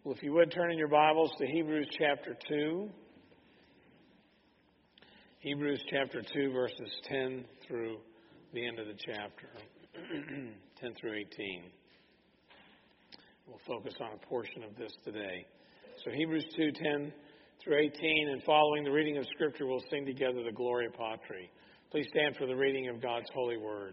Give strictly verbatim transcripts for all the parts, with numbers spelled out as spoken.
Well, if you would turn in your Bibles to Hebrews chapter two. Hebrews chapter two, verses ten through the end of the chapter. ten through eighteen. We'll focus on a portion of this today. So Hebrews two, ten through eighteen, and following the reading of Scripture, we'll sing together the Gloria Patri. Please stand for the reading of God's holy word.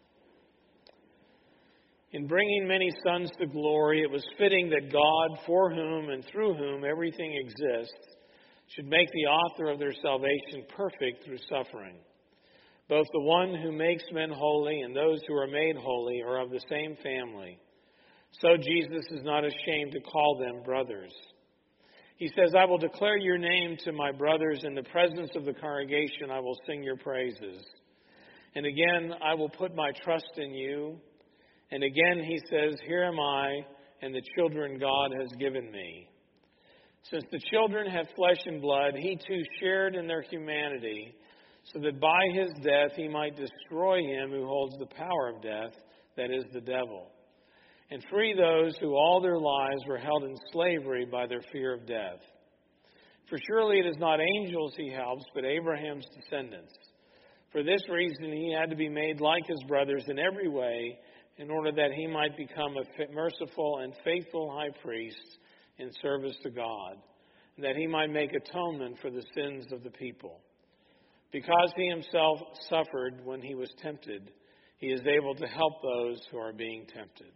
In bringing many sons to glory, it was fitting that God, for whom and through whom everything exists, should make the author of their salvation perfect through suffering. Both the one who makes men holy and those who are made holy are of the same family. So Jesus is not ashamed to call them brothers. He says, I will declare your name to my brothers. In the presence of the congregation, I will sing your praises. And again, I will put my trust in you. And again, he says, here am I and the children God has given me. Since the children have flesh and blood, he too shared in their humanity, so that by his death he might destroy him who holds the power of death, that is, the devil, and free those who all their lives were held in slavery by their fear of death. For surely it is not angels he helps, but Abraham's descendants. For this reason he had to be made like his brothers in every way, in order that he might become a merciful and faithful high priest in service to God, and that he might make atonement for the sins of the people. Because he himself suffered when he was tempted, he is able to help those who are being tempted.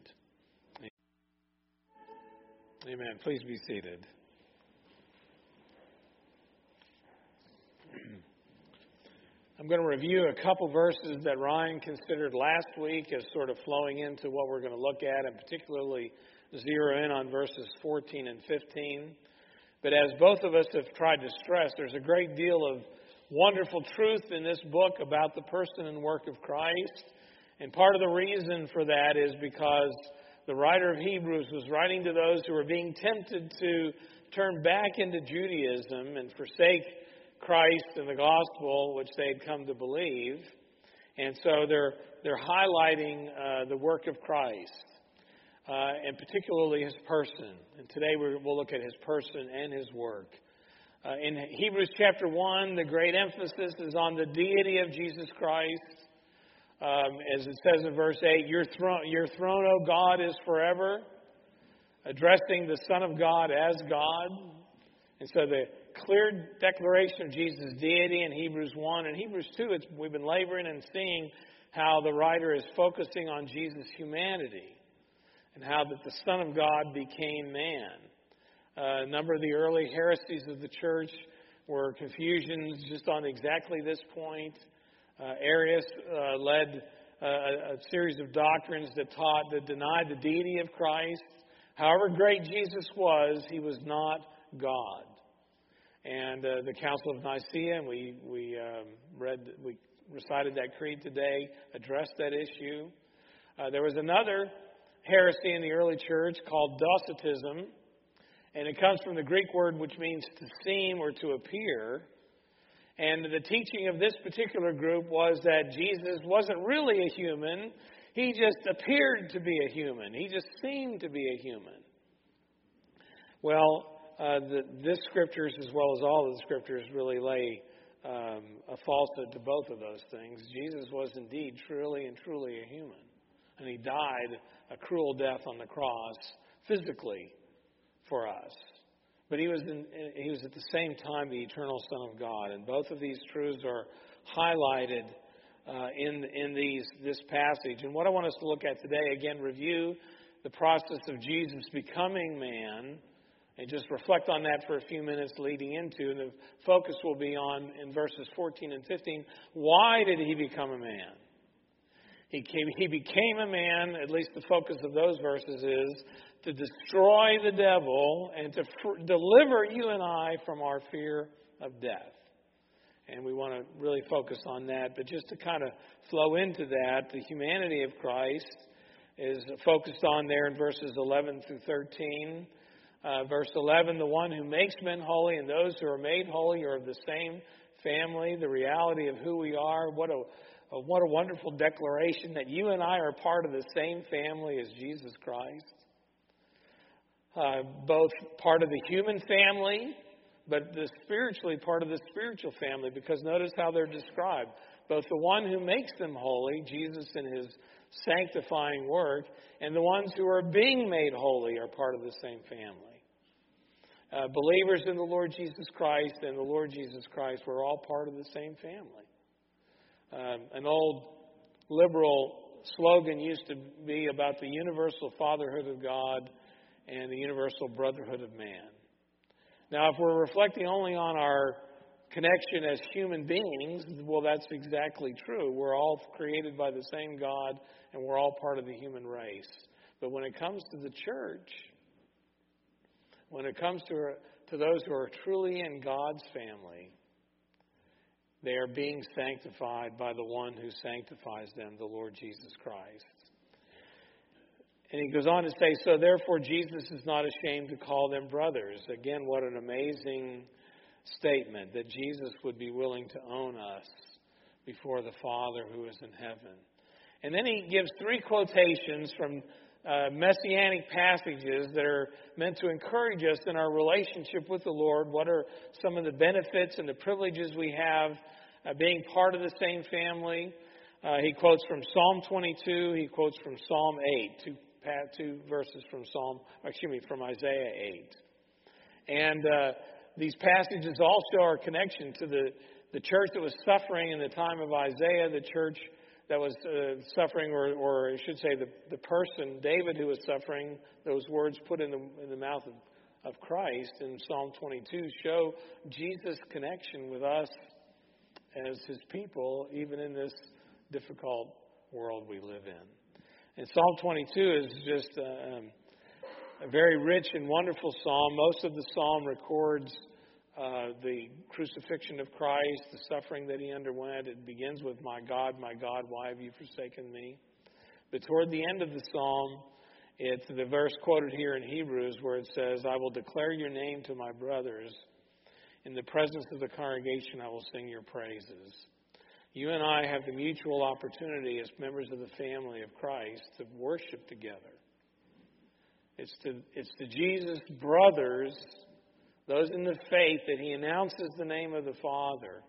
Amen. Please be seated. I'm going to review a couple verses that Ryan considered last week as sort of flowing into what we're going to look at, and particularly zero in on verses fourteen and fifteen. But as both of us have tried to stress, there's a great deal of wonderful truth in this book about the person and work of Christ. And part of the reason for that is because the writer of Hebrews was writing to those who were being tempted to turn back into Judaism and forsake Christ and the gospel, which they had come to believe. And so they're they're highlighting uh, the work of Christ, uh, and particularly his person. And today we're, we'll look at his person and his work. Uh, in Hebrews chapter one, the great emphasis is on the deity of Jesus Christ. Um, as it says in verse eight, your throne, your throne, O God, is forever, addressing the Son of God as God. And so the clear declaration of Jesus' deity in Hebrews one. And Hebrews two, it's, we've been laboring and seeing how the writer is focusing on Jesus' humanity and how that the Son of God became man. Uh, a number of the early heresies of the church were confusions just on exactly this point. Uh, Arius uh, led uh, a, a series of doctrines that taught, that denied the deity of Christ. However great Jesus was, he was not God. And uh, the Council of Nicaea, and we we um, read, we recited that creed today, addressed that issue. Uh, there was another heresy in the early church called Docetism, and it comes from the Greek word which means to seem or to appear. And the teaching of this particular group was that Jesus wasn't really a human; he just appeared to be a human. He just seemed to be a human. Well. Uh, the, this scriptures, as well as all of the scriptures, really lay um, a falsehood to both of those things. Jesus was indeed truly and truly a human. And he died a cruel death on the cross physically for us. But he was, in, he was at the same time the eternal Son of God. And both of these truths are highlighted uh, in, in these, this passage. And what I want us to look at today, again, review the process of Jesus becoming man, and just reflect on that for a few minutes leading into. And the focus will be on, in verses fourteen and fifteen, why did he become a man? He, came, he became a man, at least the focus of those verses is, to destroy the devil and to fr- deliver you and I from our fear of death. And we want to really focus on that. But just to kind of flow into that, the humanity of Christ is focused on there in verses eleven through thirteen. Uh, verse eleven, the one who makes men holy and those who are made holy are of the same family. The reality of who we are. What a, a what a wonderful declaration that you and I are part of the same family as Jesus Christ. uh, both part of the human family, but the spiritually part of the spiritual family, because notice how they're described. Both the one who makes them holy, Jesus in his sanctifying work, and the ones who are being made holy are part of the same family. Uh, believers in the Lord Jesus Christ and the Lord Jesus Christ were all part of the same family. Um, an old liberal slogan used to be about the universal fatherhood of God and the universal brotherhood of man. Now, if we're reflecting only on our connection as human beings, well, that's exactly true. We're all created by the same God, and we're all part of the human race. But when it comes to the church, when it comes to, to those who are truly in God's family, they are being sanctified by the one who sanctifies them, the Lord Jesus Christ. And he goes on to say, so therefore Jesus is not ashamed to call them brothers. Again, what an amazing statement, that Jesus would be willing to own us before the Father who is in heaven. And then he gives three quotations from uh, messianic passages that are meant to encourage us in our relationship with the Lord. What are some of the benefits and the privileges we have uh, being part of the same family? Uh, he quotes from Psalm twenty-two. He quotes from Psalm eight, two, two verses from Psalm, excuse me, from Isaiah eight. And uh, these passages all show our connection to the, the church that was suffering in the time of Isaiah, the church that was uh, suffering, or, or I should say the, the person, David, who was suffering. Those words put in the, in the mouth of, of Christ in Psalm twenty-two show Jesus' connection with us as his people, even in this difficult world we live in. And Psalm twenty-two is just uh, um, a very rich and wonderful psalm. Most of the psalm records uh, the crucifixion of Christ, the suffering that he underwent. It begins with, my God, my God, why have you forsaken me? But toward the end of the psalm, it's the verse quoted here in Hebrews where it says, I will declare your name to my brothers. In the presence of the congregation, I will sing your praises. You and I have the mutual opportunity as members of the family of Christ to worship together. It's to, it's to Jesus' brothers, those in the faith, that he announces the name of the Father.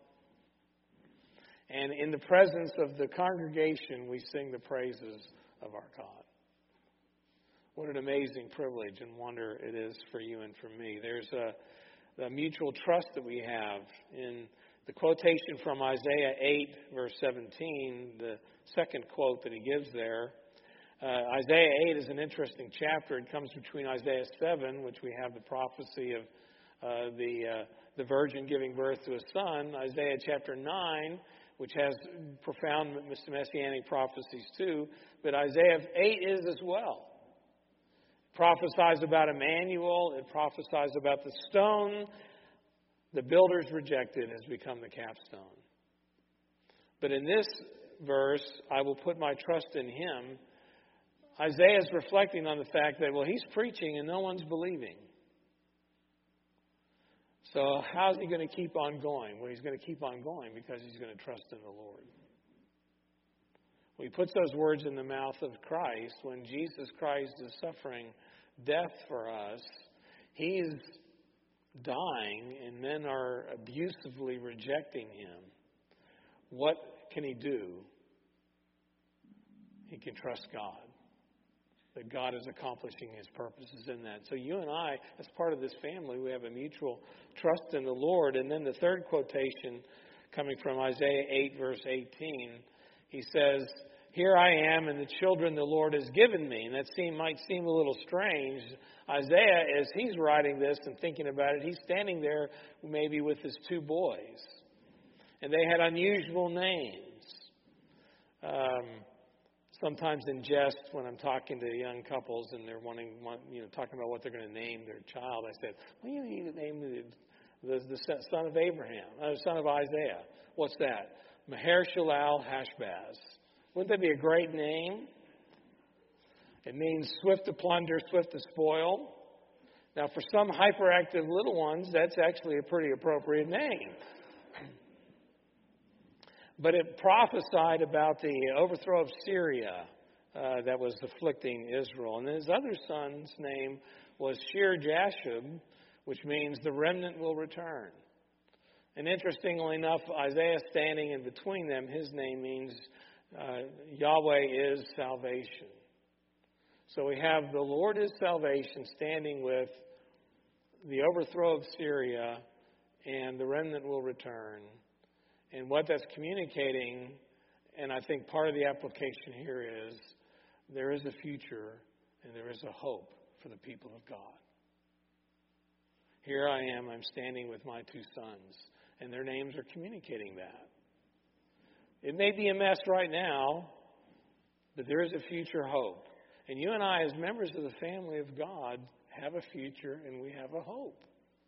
And in the presence of the congregation, we sing the praises of our God. What an amazing privilege and wonder it is for you and for me. There's a, a mutual trust that we have in the quotation from Isaiah eight, verse seventeen, the second quote that he gives there. Uh, Isaiah eight is an interesting chapter. It comes between Isaiah seven, which we have the prophecy of uh, the uh, the virgin giving birth to a son. Isaiah chapter nine, which has profound messianic prophecies too. But Isaiah eight is as well. It prophesies about Emmanuel. It prophesies about the stone the builders rejected has become the capstone. But in this verse, I will put my trust in him. Isaiah is reflecting on the fact that, well, he's preaching and no one's believing. So how's he going to keep on going? Well, he's going to keep on going because he's going to trust in the Lord. When he puts those words in the mouth of Christ, when Jesus Christ is suffering death for us, he's dying and men are abusively rejecting him. What can he do? He can trust God. That God is accomplishing his purposes in that. So you and I, as part of this family, we have a mutual trust in the Lord. And then the third quotation coming from Isaiah eight, verse eighteen, he says, here I am and the children the Lord has given me. And that seem, might seem a little strange. Isaiah, as he's writing this and thinking about it, he's standing there maybe with his two boys. And they had unusual names. Um, sometimes in jest, when I'm talking to young couples and they're wanting, you know, talking about what they're going to name their child, I said, well, you need to name the, the, the son of Abraham, uh, the son of Isaiah. What's that? Maher-shalal-hash-baz. Wouldn't that be a great name? It means swift to plunder, swift to spoil. Now, for some hyperactive little ones, that's actually a pretty appropriate name. But it prophesied about the overthrow of Syria uh, that was afflicting Israel. And his other son's name was Shir Jashub, which means the remnant will return. And interestingly enough, Isaiah standing in between them, his name means uh, Yahweh is salvation. So we have the Lord is salvation standing with the overthrow of Syria, and the remnant will return. And what that's communicating, and I think part of the application here is, there is a future and there is a hope for the people of God. Here I am, I'm standing with my two sons, and their names are communicating that. It may be a mess right now, but there is a future hope. And you and I, as members of the family of God, have a future and we have a hope.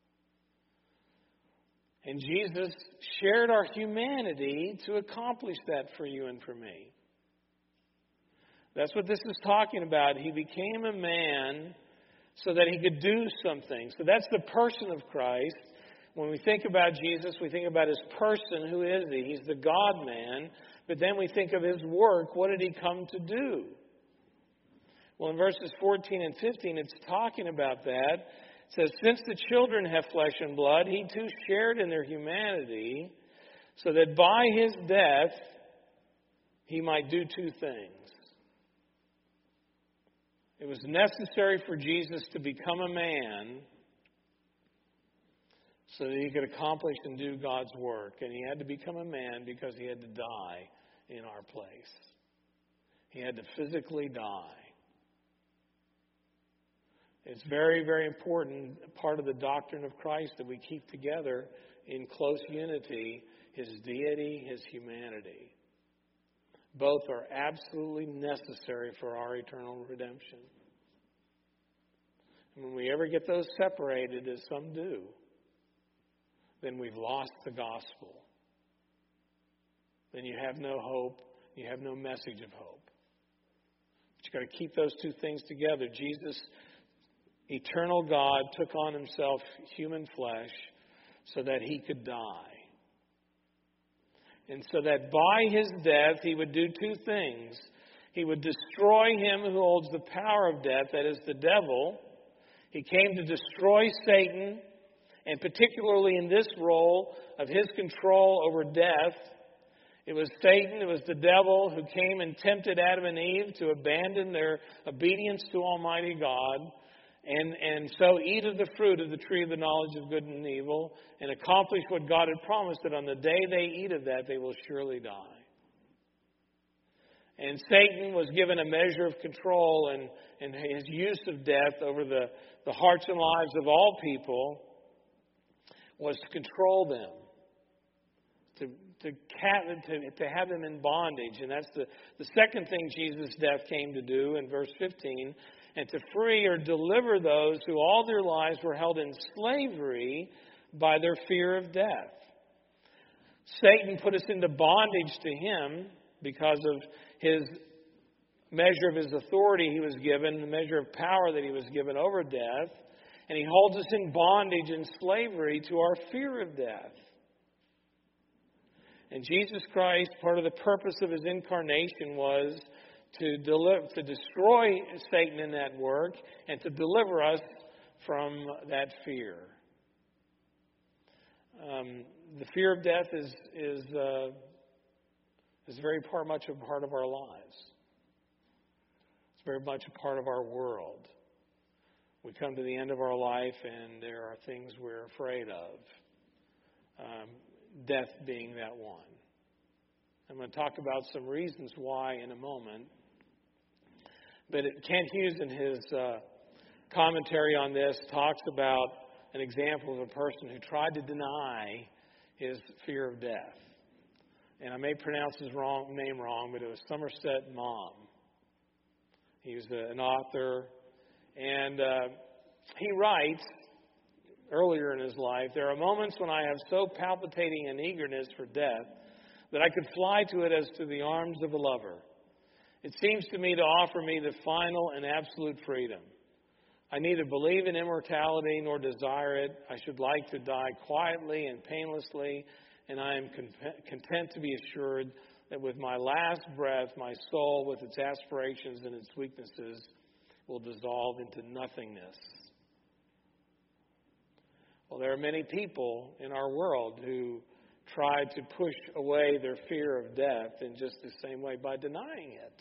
And Jesus shared our humanity to accomplish that for you and for me. That's what this is talking about. He became a man so that he could do something. So that's the person of Christ. When we think about Jesus, we think about his person. Who is he? He's the God-man. But then we think of his work. What did he come to do? Well, in verses fourteen and fifteen, it's talking about that. It says, since the children have flesh and blood, he too shared in their humanity, so that by his death he might do two things. It was necessary for Jesus to become a man so that he could accomplish and do God's work. And he had to become a man because he had to die in our place. He had to physically die. It's very, very important, part of the doctrine of Christ, that we keep together in close unity, his deity, his humanity. Both are absolutely necessary for our eternal redemption. And when we ever get those separated, as some do, then we've lost the gospel. Then you have no hope. You have no message of hope. But you've got to keep those two things together. Jesus, eternal God, took on himself human flesh so that he could die. And so that by his death he would do two things. He would destroy him who holds the power of death, that is the devil. He came to destroy Satan, and particularly in this role of his control over death. It was Satan, it was the devil who came and tempted Adam and Eve to abandon their obedience to Almighty God. And, and so eat of the fruit of the tree of the knowledge of good and evil and accomplish what God had promised, that on the day they eat of that, they will surely die. And Satan was given a measure of control, and, and his use of death over the, the hearts and lives of all people was to control them, to, to, to, to have them in bondage. And that's the, the second thing Jesus' death came to do in verse fifteen. And to free or deliver those who all their lives were held in slavery by their fear of death. Satan put us into bondage to him because of his measure of his authority he was given, the measure of power that he was given over death. And he holds us in bondage and slavery to our fear of death. And Jesus Christ, part of the purpose of his incarnation was to deliver, to destroy Satan in that work and to deliver us from that fear. Um, the fear of death is is uh, is very part, much a part of our lives. It's very much a part of our world. We come to the end of our life and there are things we're afraid of. Um, death being that one. I'm going to talk about some reasons why in a moment. But Kent Hughes, in his uh, commentary on this, talks about an example of a person who tried to deny his fear of death. And I may pronounce his wrong, name wrong, but it was Somerset Maugham. He was a, an author. And uh, he writes, earlier in his life, there are moments when I have so palpitating an eagerness for death that I could fly to it as to the arms of a lover. It seems to me to offer me the final and absolute freedom. I neither believe in immortality nor desire it. I should like to die quietly and painlessly, and I am content to be assured that with my last breath, my soul, with its aspirations and its weaknesses, will dissolve into nothingness. Well, there are many people in our world who try to push away their fear of death in just the same way by denying it.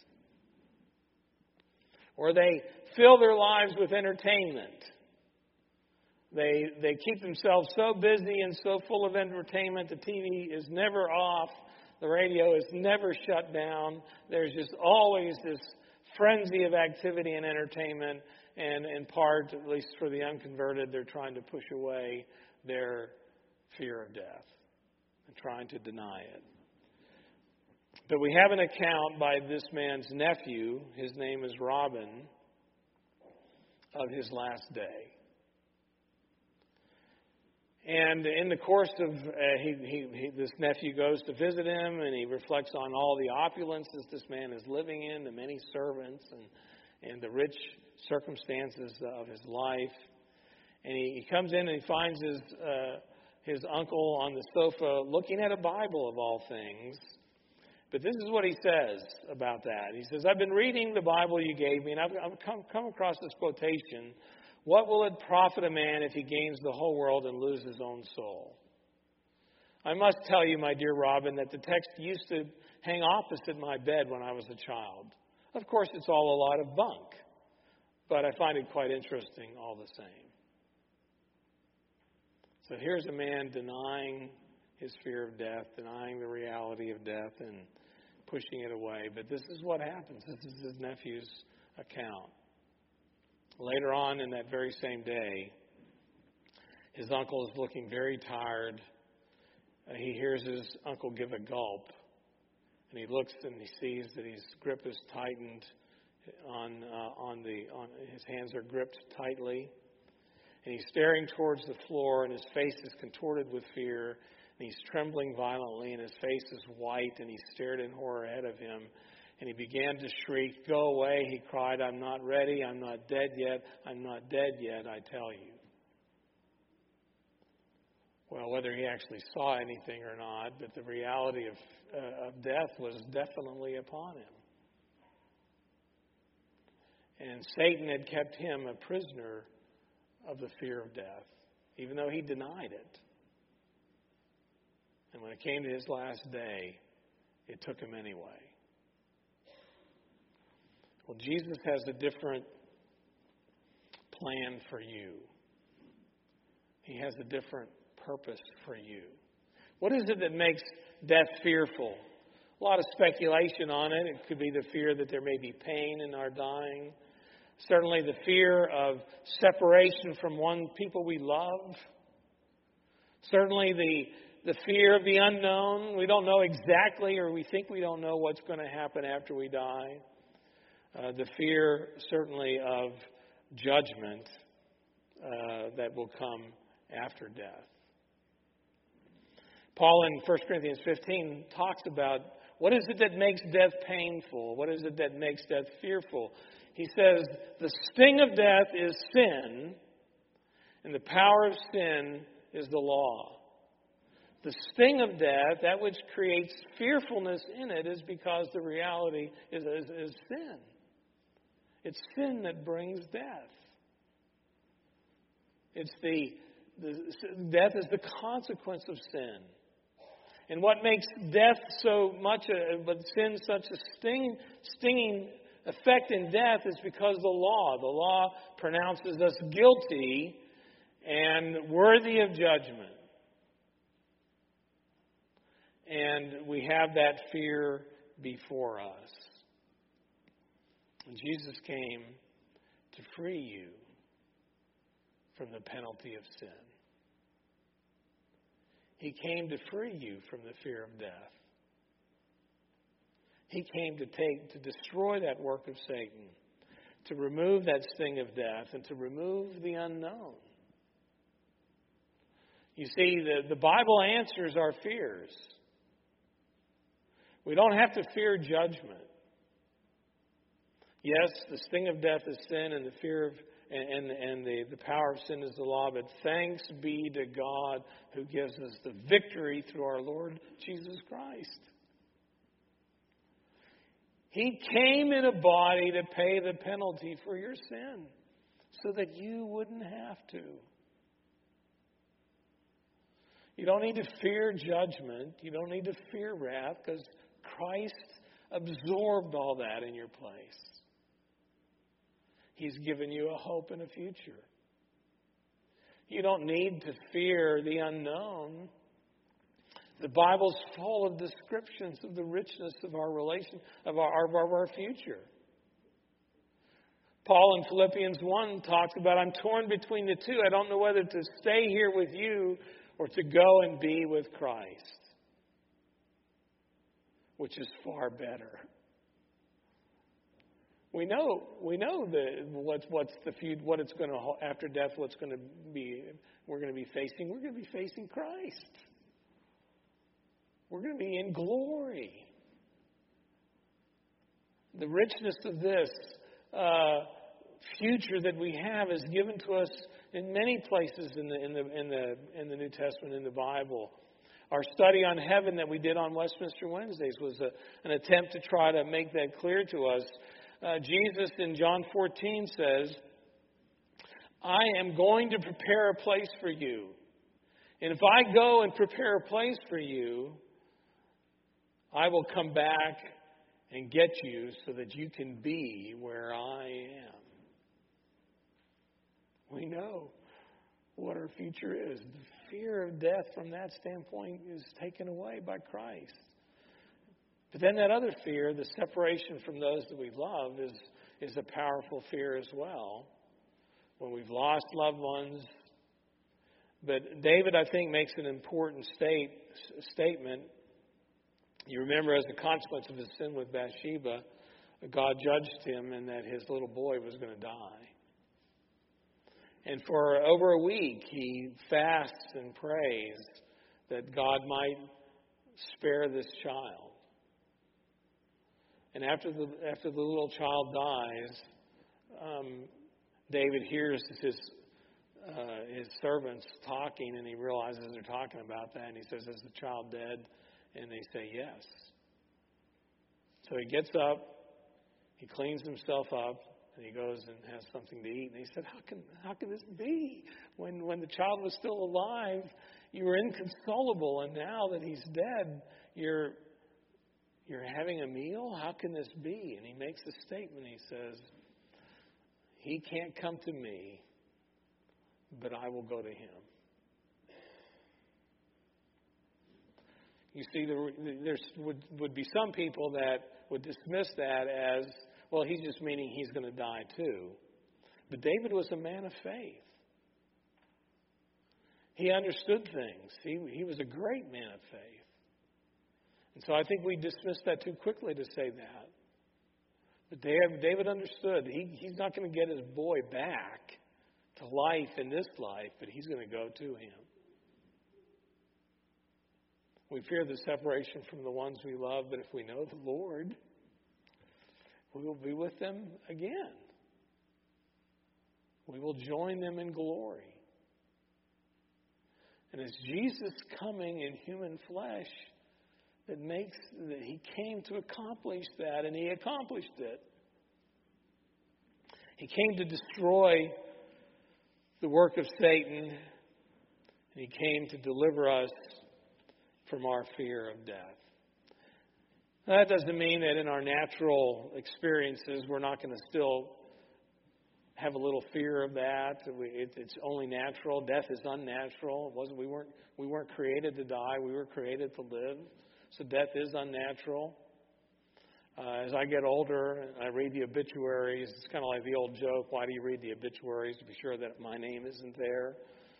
Or they fill their lives with entertainment. They they keep themselves so busy and so full of entertainment, the T V is never off, the radio is never shut down. There's just always this frenzy of activity and entertainment, and in part, at least for the unconverted, they're trying to push away their fear of death and trying to deny it. But we have an account by this man's nephew, his name is Robin, of his last day. And in the course of, uh, he, he, he, this nephew goes to visit him, and he reflects on all the opulences this man is living in, the many servants, and, and the rich circumstances of his life. And he, he comes in and he finds his, uh, his uncle on the sofa looking at a Bible of all things. But this is what he says about that. He says, I've been reading the Bible you gave me, and I've, I've come, come across this quotation. What will it profit a man if he gains the whole world and loses his own soul? I must tell you, my dear Robin, that the text used to hang opposite my bed when I was a child. Of course, it's all a lot of bunk, but I find it quite interesting all the same. So here's a man denying his fear of death, denying the reality of death, and pushing it away. But this is what happens. This is his nephew's account. Later on in that very same day, his uncle is looking very tired. Uh, he hears his uncle give a gulp. And he looks and he sees that his grip is tightened on uh, on the on his hands are gripped tightly. And he's staring towards the floor, and his face is contorted with fear. And he's trembling violently, and his face is white, and he stared in horror ahead of him. And he began to shriek, "Go away," he cried. "I'm not ready. I'm not dead yet. I'm not dead yet, I tell you." Well, whether he actually saw anything or not, but the reality of, uh, of death was definitely upon him. And Satan had kept him a prisoner of the fear of death, even though he denied it. And when it came to his last day, it took him anyway. Well, Jesus has a different plan for you. He has a different purpose for you. What is it that makes death fearful? A lot of speculation on it. It could be the fear that there may be pain in our dying. Certainly the fear of separation from one people we love. Certainly the, the fear of the unknown. We don't know exactly, or we think we don't know what's going to happen after we die. Uh, the fear, certainly, of judgment uh, that will come after death. Paul in First Corinthians fifteen talks about what is it that makes death painful? What is it that makes death fearful? He says, the sting of death is sin, and the power of sin is the law. The sting of death, that which creates fearfulness in it, is because the reality is, is, is sin. It's sin that brings death. It's the, the death is the consequence of sin. And what makes death so much, a, but sin such a sting, stinging effect in death is because the law. The law pronounces us guilty and worthy of judgment. And we have that fear before us. And Jesus came to free you from the penalty of sin. He came to free you from the fear of death. He came to take, to destroy that work of Satan, to remove that sting of death, and to remove the unknown. You see, the, the Bible answers our fears. We don't have to fear judgment. Yes, the sting of death is sin, and the fear of and, and, and the, the power of sin is the law, but thanks be to God who gives us the victory through our Lord Jesus Christ. He came in a body to pay the penalty for your sin so that you wouldn't have to. You don't need to fear judgment. You don't need to fear wrath because Christ absorbed all that in your place. He's given you a hope and a future. You don't need to fear the unknown. The Bible's full of descriptions of the richness of our relation, of our, of our future. Paul in Philippians one talks about, I'm torn between the two. I don't know whether to stay here with you or to go and be with Christ, which is far better. We know, we know that what's what's the feud, what it's going to after death. What's going to be? We're going to be facing. We're going to be facing Christ. We're going to be in glory. The richness of this uh, future that we have is given to us in many places in the in the in the in the New Testament, in the Bible. Our study on heaven that we did on Westminster Wednesdays was a, an attempt to try to make that clear to us. Uh, Jesus in John fourteen says, I am going to prepare a place for you. And if I go and prepare a place for you, I will come back and get you so that you can be where I am. We know what our future is. The fear of death from that standpoint is taken away by Christ. But then that other fear, the separation from those that we love, is, is a powerful fear as well. When we've lost loved ones. But David, I think, makes an important state, statement. You remember, as a consequence of his sin with Bathsheba, God judged him and that his little boy was going to die. And for over a week, he fasts and prays that God might spare this child. And after the after the little child dies, um, David hears his uh, his servants talking, and he realizes they're talking about that. And he says, "Is the child dead?" And they say, "Yes." So he gets up, he cleans himself up, and he goes and has something to eat. And he said, "How can how can this be? When when the child was still alive, you were inconsolable, and now that he's dead, you're." You're having a meal? How can this be? And he makes a statement. He says, he can't come to me, but I will go to him. You see, there there's, would, would be some people that would dismiss that as, well, he's just meaning he's going to die too. But David was a man of faith. He understood things. He, he was a great man of faith. And so I think we dismiss that too quickly to say that. But David understood he, he's not going to get his boy back to life in this life, but he's going to go to him. We fear the separation from the ones we love, but if we know the Lord, we will be with them again. We will join them in glory. And it's Jesus coming in human flesh that makes that he came to accomplish that, and he accomplished it. He came to destroy the work of Satan, and he came to deliver us from our fear of death. Now, that doesn't mean that in our natural experiences we're not going to still have a little fear of that. It's only natural. Death is unnatural. It wasn't. We weren't. We weren't created to die. We were created to live. So death is unnatural. Uh, as I get older, I read the obituaries. It's kind of like the old joke, why do you read the obituaries? To be sure that my name isn't there.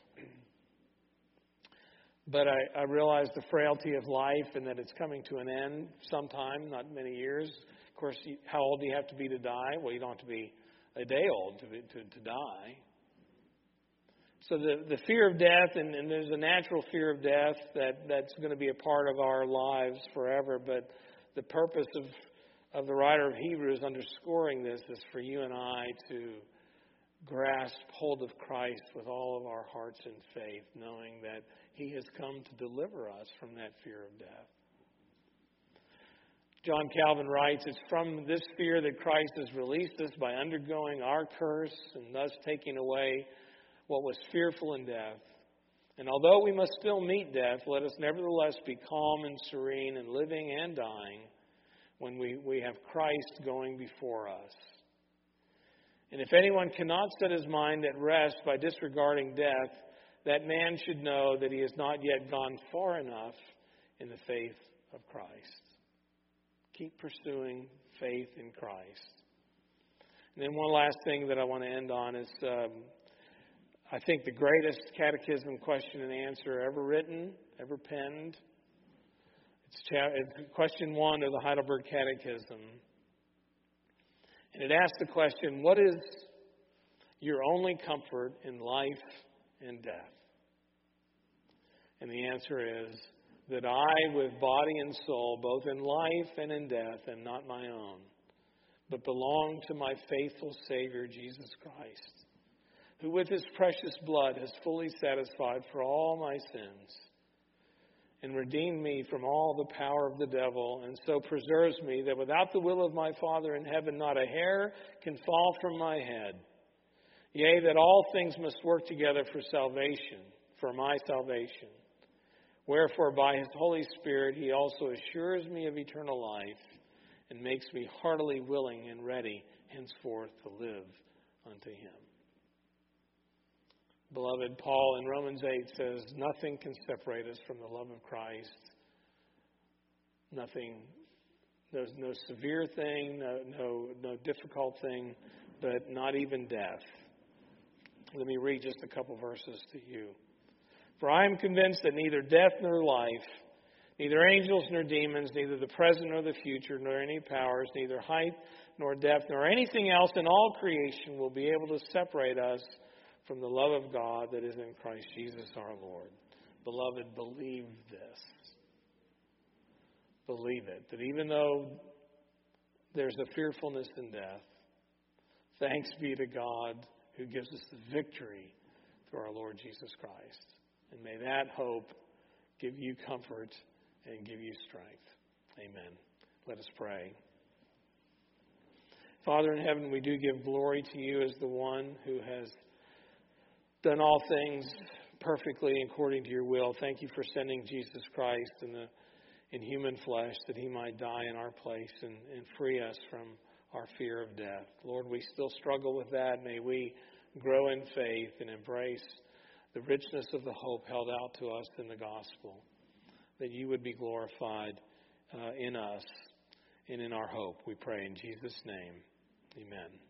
But I, I realize the frailty of life and that it's coming to an end sometime, not many years. Of course, you, how old do you have to be to die? Well, you don't have to be a day old to, be, to, to die. So the, the fear of death, and, and there's a natural fear of death that, that's going to be a part of our lives forever. But the purpose of, of the writer of Hebrews underscoring this is for you and I to grasp hold of Christ with all of our hearts in faith, knowing that he has come to deliver us from that fear of death. John Calvin writes, it's from this fear that Christ has released us by undergoing our curse and thus taking away what was fearful in death, And although we must still meet death, let us nevertheless be calm and serene in living and dying when we, we have Christ going before us. And if anyone cannot set his mind at rest by disregarding death, that man should know that he has not yet gone far enough in the faith of Christ. Keep pursuing faith in Christ. And then one last thing that I want to end on is, um, I think, the greatest catechism question and answer ever written, ever penned. It's, cha- it's question one of the Heidelberg Catechism. And it asks the question, what is your only comfort in life and death? And the answer is that I, with body and soul, both in life and in death, am not my own, but belong to my faithful Savior, Jesus Christ, who with his precious blood has fully satisfied for all my sins and redeemed me from all the power of the devil, and so preserves me that without the will of my Father in heaven not a hair can fall from my head. Yea, that all things must work together for salvation, for my salvation. Wherefore by his Holy Spirit he also assures me of eternal life and makes me heartily willing and ready henceforth to live unto him. Beloved, Paul in Romans eight says, nothing can separate us from the love of Christ. Nothing, there's no severe thing, no, no, no difficult thing, but not even death. Let me read just a couple verses to you. For I am convinced that neither death nor life, neither angels nor demons, neither the present nor the future, nor any powers, neither height nor depth, nor anything else in all creation will be able to separate us from the love of God that is in Christ Jesus our Lord. Beloved, believe this. Believe it. That even though there's a fearfulness in death, thanks be to God who gives us the victory through our Lord Jesus Christ. And may that hope give you comfort and give you strength. Amen. Let us pray. Father in heaven, we do give glory to you as the one who has done all things perfectly according to your will. Thank you for sending Jesus Christ in the in human flesh that he might die in our place and, and free us from our fear of death. Lord, we still struggle with that. May we grow in faith and embrace the richness of the hope held out to us in the gospel, that you would be glorified uh, in us and in our hope. We pray in Jesus' name. Amen.